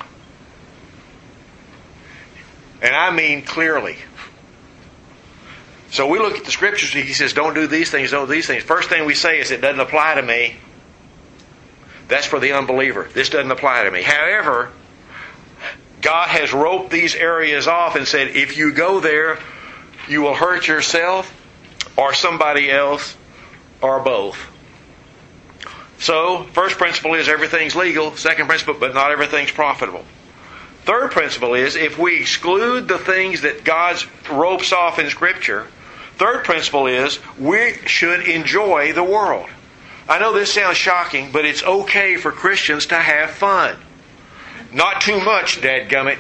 And I mean clearly. So we look at the Scriptures, He says, don't do these things, don't do these things. First thing we say is, it doesn't apply to me. That's for the unbeliever. This doesn't apply to me. However, God has roped these areas off and said, if you go there, you will hurt yourself or somebody else or both. So, first principle is everything's legal. Second principle, but not everything's profitable. Third principle is, if we exclude the things that God ropes off in Scripture, third principle is, we should enjoy the world. I know this sounds shocking, but it's okay for Christians to have fun. Not too much, dadgummit.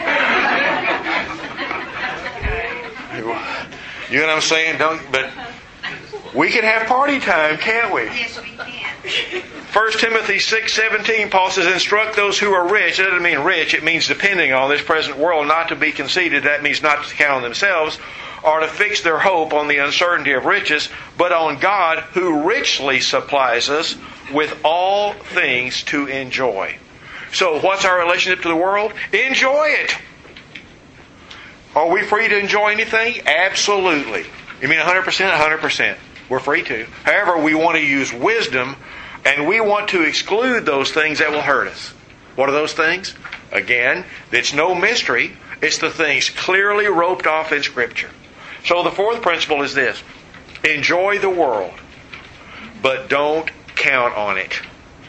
You know what I'm saying? But we can have party time, can't we? Yes, we can. 1 Timothy 6:17, Paul says, instruct those who are rich. It doesn't mean rich. It means depending on this present world, not to be conceited. That means not to count on themselves, or to fix their hope on the uncertainty of riches, but on God, who richly supplies us with all things to enjoy. So what's our relationship to the world? Enjoy it. Are we free to enjoy anything? Absolutely. You mean 100%? 100%. We're free to. However, we want to use wisdom, and we want to exclude those things that will hurt us. What are those things? Again, it's no mystery. It's the things clearly roped off in Scripture. So the fourth principle is this. Enjoy the world, but don't count on it.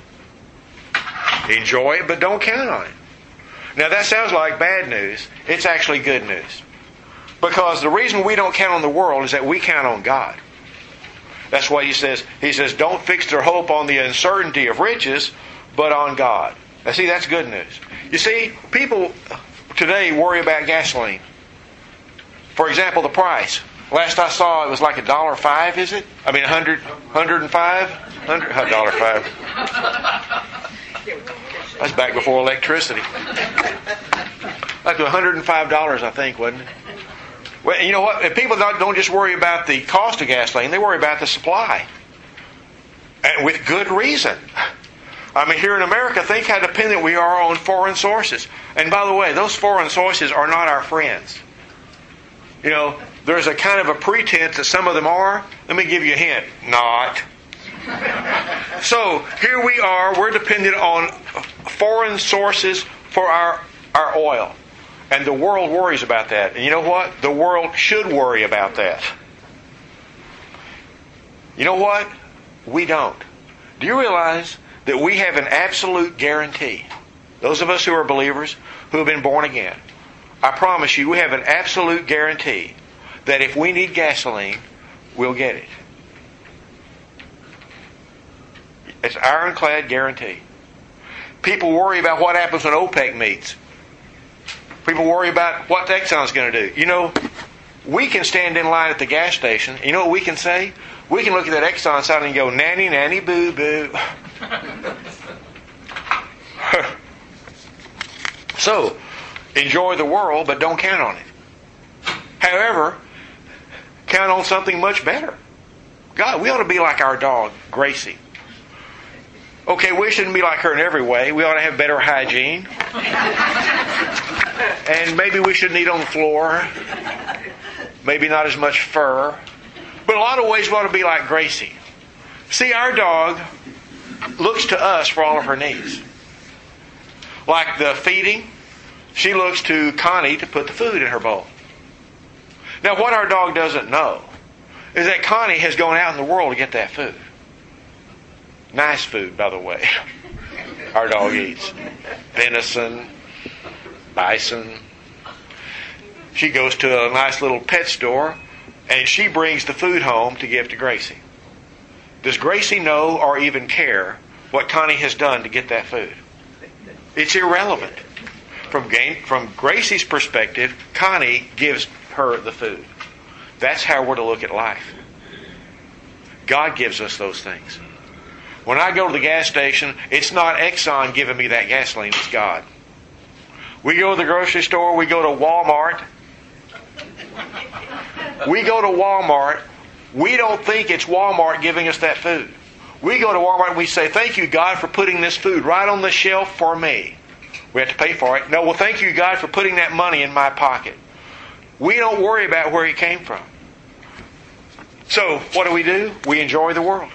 Enjoy it, but don't count on it. Now that sounds like bad news. It's actually good news. Because the reason we don't count on the world is that we count on God. That's what he says. He says, don't fix their hope on the uncertainty of riches, but on God. Now see, that's good news. You see, people today worry about gasoline. For example, the price. Last I saw, it was like $1.05, is it? I mean, 105? $1.05. That's back before electricity. Like $105, I think, wasn't it? Well, you know what? People don't just worry about the cost of gasoline. They worry about the supply. And with good reason. I mean, here in America, think how dependent we are on foreign sources. And by the way, those foreign sources are not our friends. You know, there's a kind of a pretense that some of them are. Let me give you a hint. Not. So here we are, we're dependent on foreign sources for our oil. And the world worries about that. And you know what? The world should worry about that. You know what? We don't. Do you realize that we have an absolute guarantee? Those of us who are believers, who have been born again, I promise you, we have an absolute guarantee that if we need gasoline, we'll get it. It's an ironclad guarantee. People worry about what happens when OPEC meets. People worry about what Exxon's going to do. You know, we can stand in line at the gas station. You know what we can say? We can look at that Exxon sign and go, nanny, nanny, boo, boo. So, enjoy the world, but don't count on it. However, count on something much better. God, we ought to be like our dog, Gracie. Okay, we shouldn't be like her in every way. We ought to have better hygiene. And maybe we shouldn't eat on the floor. Maybe not as much fur. But a lot of ways we ought to be like Gracie. See, our dog looks to us for all of her needs. Like the feeding, she looks to Connie to put the food in her bowl. Now, what our dog doesn't know is that Connie has gone out in the world to get that food. Nice food, by the way. Our dog eats venison, bison. She goes to a nice little pet store and she brings the food home to give to Gracie. Does Gracie know or even care what Connie has done to get that food? It's irrelevant. From Gracie's perspective, Connie gives her the food. That's how we're to look at life. God gives us those things. When I go to the gas station, it's not Exxon giving me that gasoline, it's God. We go to the grocery store, we go to Walmart. We don't think it's Walmart giving us that food. We go to Walmart and we say, thank you, God, for putting this food right on the shelf for me. We have to pay for it. No, well, thank you, God, for putting that money in my pocket. We don't worry about where it came from. So, what do? We enjoy the world.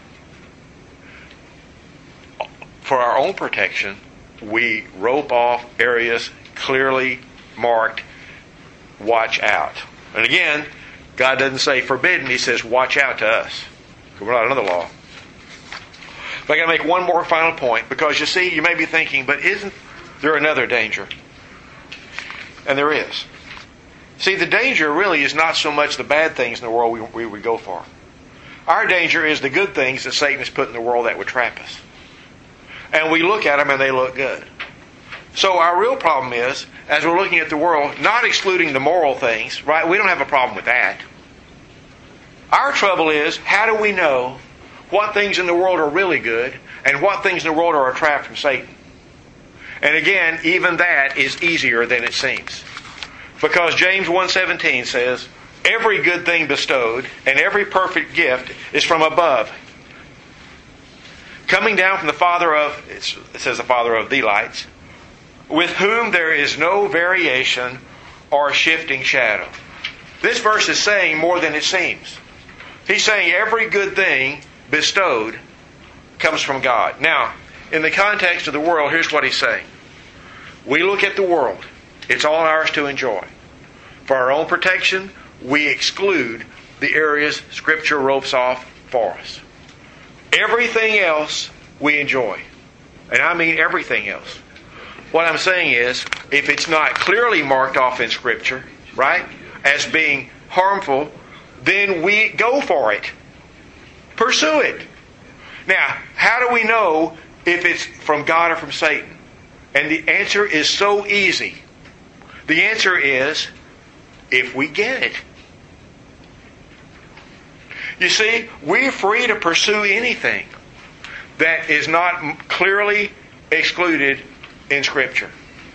For our own protection, we rope off areas clearly marked, watch out. And again, God doesn't say forbidden, He says watch out to us. We're not under the law. But I got to make one more final point, because you see, you may be thinking, but isn't there another danger? And there is. See, the danger really is not so much the bad things in the world we would go for. Our danger is the good things that Satan has put in the world that would trap us. And we look at them and they look good. So our real problem is, as we're looking at the world, not excluding the moral things, right? We don't have a problem with that. Our trouble is, how do we know what things in the world are really good and what things in the world are a trap from Satan? And again, even that is easier than it seems. Because James 1:17 says, every good thing bestowed and every perfect gift is from above, coming down from the Father of, it says the Father of the lights, with whom there is no variation or shifting shadow. This verse is saying more than it seems. He's saying every good thing bestowed comes from God. Now, in the context of the world, here's what he's saying. We look at the world. It's all ours to enjoy. For our own protection, we exclude the areas Scripture ropes off for us. Everything else we enjoy. And I mean everything else. What I'm saying is, if it's not clearly marked off in Scripture, right, as being harmful, then we go for it. Pursue it. Now, how do we know if it's from God or from Satan? And the answer is so easy. The answer is, if we get it. You see, we're free to pursue anything that is not clearly excluded in Scripture.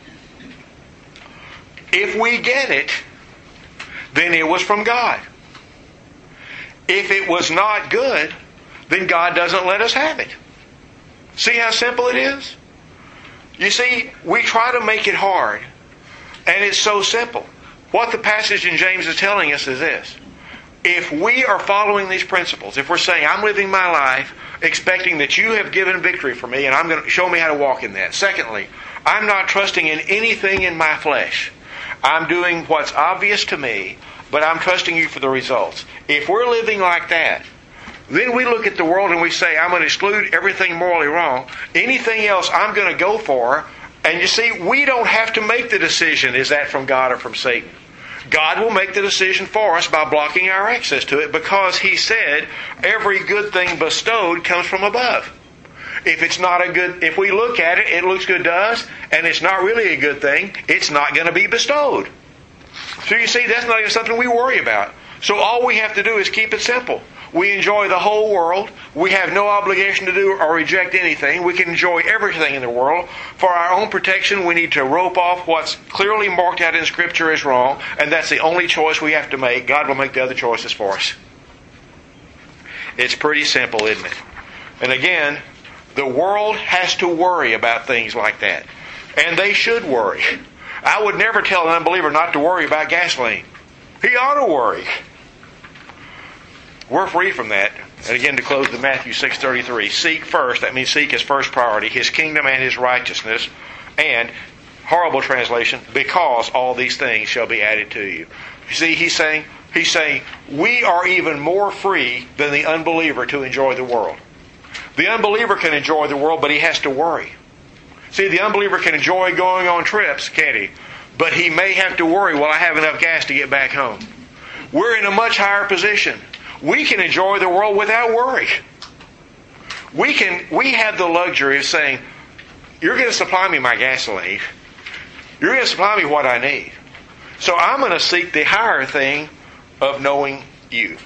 If we get it, then it was from God. If it was not good, then God doesn't let us have it. See how simple it is? You see, we try to make it hard, and it's so simple. What the passage in James is telling us is this. if we are following these principles, if we're saying, I'm living my life expecting that you have given victory for me and I'm going to show me how to walk in that. Secondly, I'm not trusting in anything in my flesh. I'm doing what's obvious to me, but I'm trusting you for the results. If we're living like that, then we look at the world and we say, I'm going to exclude everything morally wrong. Anything else I'm going to go for. And you see, we don't have to make the decision, is that from God or from Satan? God will make the decision for us by blocking our access to it, because He said every good thing bestowed comes from above. If we look at it, it looks good to us, and it's not really a good thing, it's not going to be bestowed. So you see, that's not even something we worry about. So all we have to do is keep it simple. We enjoy the whole world. We have no obligation to do or reject anything. We can enjoy everything in the world. For our own protection, we need to rope off what's clearly marked out in Scripture as wrong, and that's the only choice we have to make. God will make the other choices for us. It's pretty simple, isn't it? And again, the world has to worry about things like that. And they should worry. I would never tell an unbeliever not to worry about gasoline. He ought to worry. We're free from that. And again, to close to Matthew 6:33, seek first, that means seek as first priority, His kingdom and His righteousness, and, horrible translation, because all these things shall be added to you. You see, He's saying, we are even more free than the unbeliever to enjoy the world. The unbeliever can enjoy the world, but he has to worry. See, the unbeliever can enjoy going on trips, can't he? But he may have to worry, will I have enough gas to get back home? We're in a much higher position. We can enjoy the world without worry. We have the luxury of saying, you're going to supply me my gasoline. You're going to supply me what I need. So I'm going to seek the higher thing of knowing you.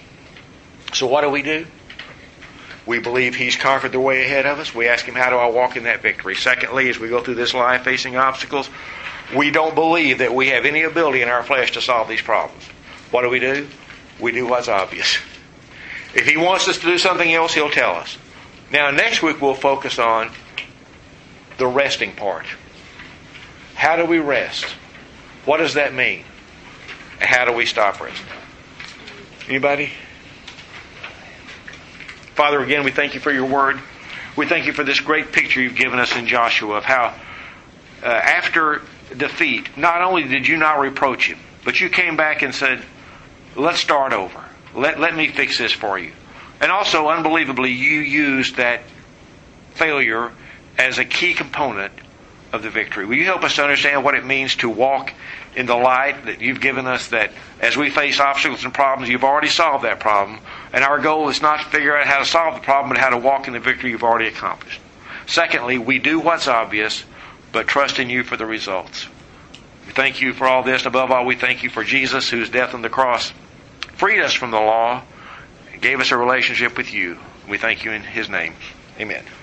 So what do? We believe He's conquered the way ahead of us. We ask Him, how do I walk in that victory? Secondly, as we go through this life facing obstacles, we don't believe that we have any ability in our flesh to solve these problems. What do? We do what's obvious. If He wants us to do something else, He'll tell us. Now, next week we'll focus on the resting part. How do we rest? What does that mean? And how do we stop resting? Anybody? Father, again, we thank You for Your Word. We thank You for this great picture You've given us in Joshua of how after defeat, not only did You not reproach him, but You came back and said, let's start over. Let me fix this for you. And also, unbelievably, You used that failure as a key component of the victory. Will You help us to understand what it means to walk in the light that You've given us, that as we face obstacles and problems, You've already solved that problem. And our goal is not to figure out how to solve the problem, but how to walk in the victory You've already accomplished. Secondly, we do what's obvious, but trust in You for the results. We thank You for all this. Above all, we thank You for Jesus, whose death on the cross freed us from the law and gave us a relationship with You. We thank You in His name. Amen.